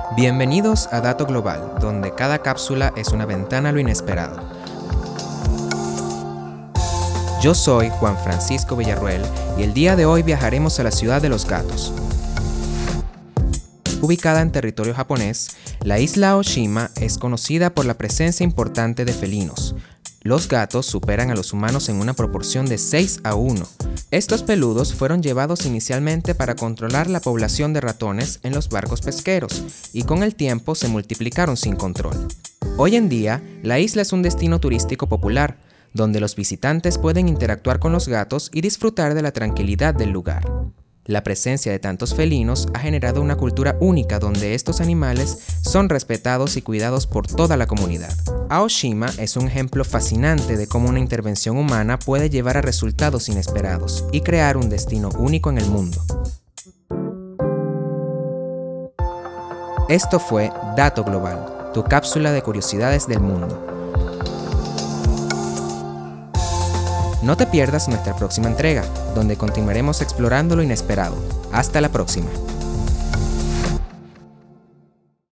Bienvenidos a Dato Global, donde cada cápsula es una ventana a lo inesperado. Yo soy Juan Francisco Villarruel y el día de hoy viajaremos a la ciudad de Los Gatos. Ubicada en territorio japonés, la isla Aoshima es conocida por la presencia importante de felinos. Los gatos superan a los humanos en una proporción de 6-1. Estos peludos fueron llevados inicialmente para controlar la población de ratones en los barcos pesqueros y con el tiempo se multiplicaron sin control. Hoy en día, la isla es un destino turístico popular, donde los visitantes pueden interactuar con los gatos y disfrutar de la tranquilidad del lugar. La presencia de tantos felinos ha generado una cultura única donde estos animales son respetados y cuidados por toda la comunidad. Aoshima es un ejemplo fascinante de cómo una intervención humana puede llevar a resultados inesperados y crear un destino único en el mundo. Esto fue Dato Global, tu cápsula de curiosidades del mundo. No te pierdas nuestra próxima entrega, donde continuaremos explorando lo inesperado. Hasta la próxima.